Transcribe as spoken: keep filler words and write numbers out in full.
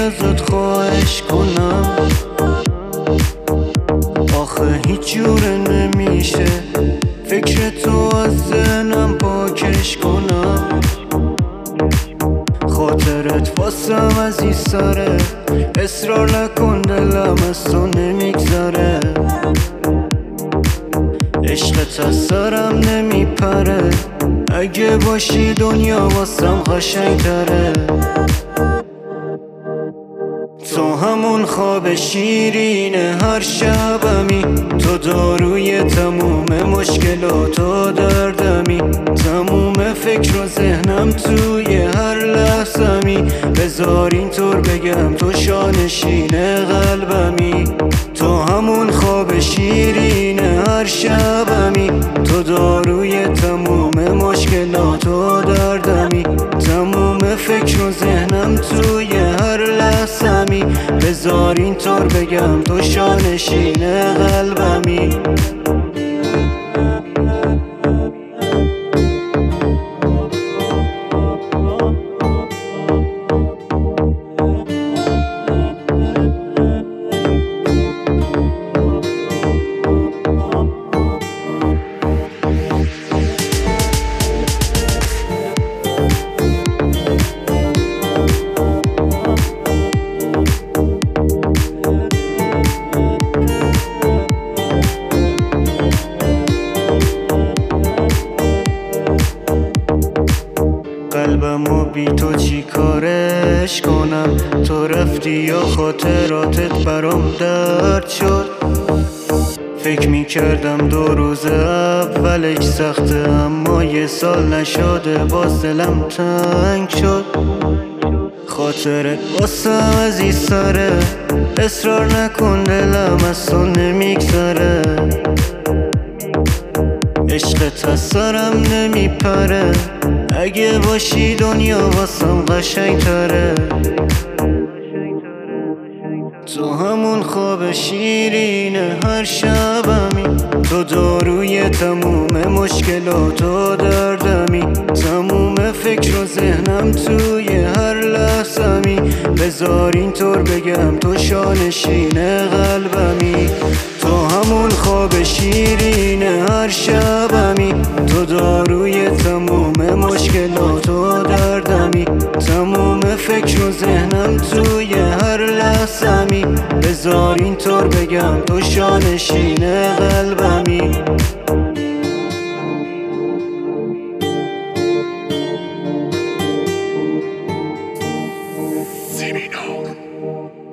ازت خواهش کنم، آخه هیچ جوره نمیشه فکر تو از ذهنم پاکش کنم. خاطرت واسم عزیز سره، اصرار نکن دلم از تو نمیگذره. عشقت از سرم نمیپره، اگه باشی دنیا واسم قشنگ تره. تو همون خواب شیرین هر شبمی، تو داروی تموم مشکلات و دردمی. تموم فکر و ذهنم توی هر لحظمی، بذار اینطور بگم تو شانشین قلبمی. تو همون خواب شیرین هر شبمی، تو داروی تموم مشکلات و دردمی. تموم فکر و ذهنم توی هر لحظمی، بذار اینطور بگم تو شانشین قلبمی. قلبمو بی تو چی کارش کنم؟ تو رفتی یا خاطراتت برام درد شد؟ فکر میکردم دو روز اولش سخته، اما یه سال نشده باز دلم تنگ شد. خاطرت واسم عزیز سره، اصرار نکن دلم از تو نمیگذره. عشقت از سرم نمیپره، اگه باشی دنیا واسم قشنگ تره. تو همون خواب شیرین هر شبمی، تو داروی تموم مشکلات و دردمی. تموم فکر و ذهنم توی هر لحظمی، بذار اینطور بگم تو شانشین قلبمی. تو همون خواب شیرین هر شبمی، تو داروی تموم مشکلات و دردمی. تموم فکر و ذهنم توی هر لحظمی، بذار اینطور بگم تو شانشین قلبمی. Criminal.